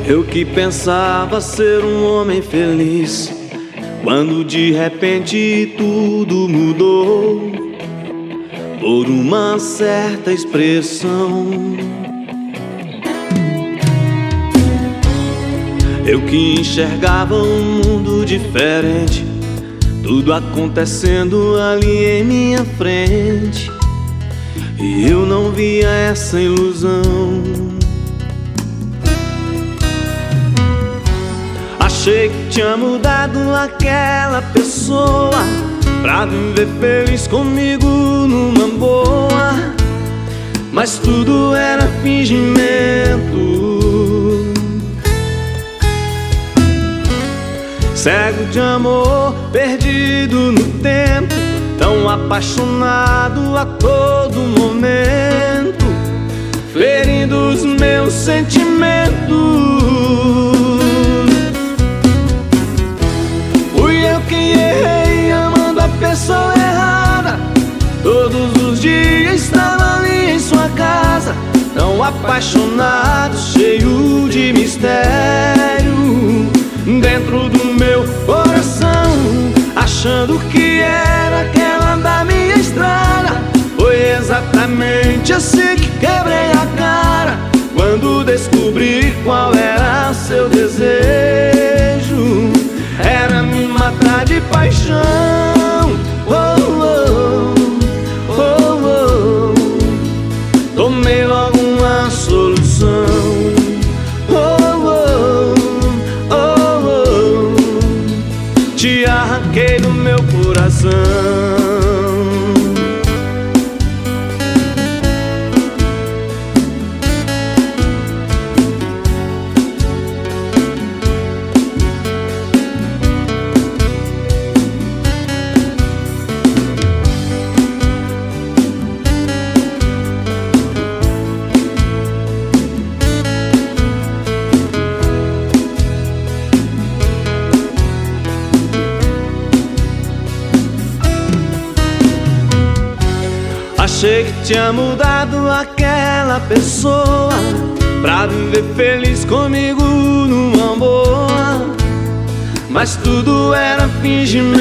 Eu que pensava ser um homem feliz, quando de repente tudo mudou por uma certa expressão. Eu que enxergava um mundo diferente, tudo acontecendo ali em minha frente, e eu não via essa ilusão. Achei que tinha mudado aquela pessoa pra viver feliz comigo numa boa, mas tudo era fingimento. Cego de amor, perdido no tempo, tão apaixonado a todo momento, ferindo os meus sentimentos. Fui eu que errei amando a pessoa errada. Todos os dias estava ali em sua casa, tão apaixonado, cheio de mistério dentro do meu coração, achando que era aquela da minha estrada. Foi exatamente assim que quebrei a cara, quando descobri qual era seu desejo. Era me matar de paixão. Oh, oh, oh, oh. Tomei logo uma solução. Te arranquei do meu coração. Achei que tinha mudado aquela pessoa pra viver feliz comigo numa boa, mas tudo era fingimento.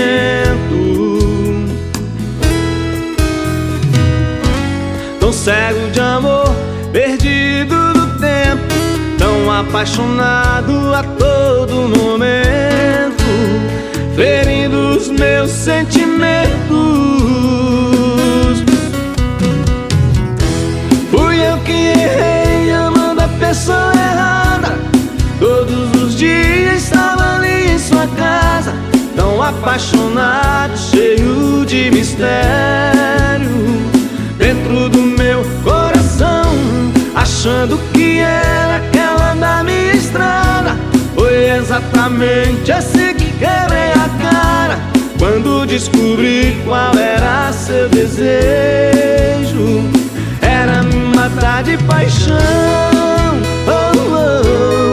Tão cego de amor, perdido no tempo, tão apaixonado a todo momento, ferindo os meus sentimentos. Pessoa errada, todos os dias estava ali em sua casa, tão apaixonado, cheio de mistério dentro do meu coração, achando que era aquela da minha estrada. Foi exatamente assim que quebrei a cara, quando descobri qual era seu desejo. Era me matar de paixão. Oh, oh, oh.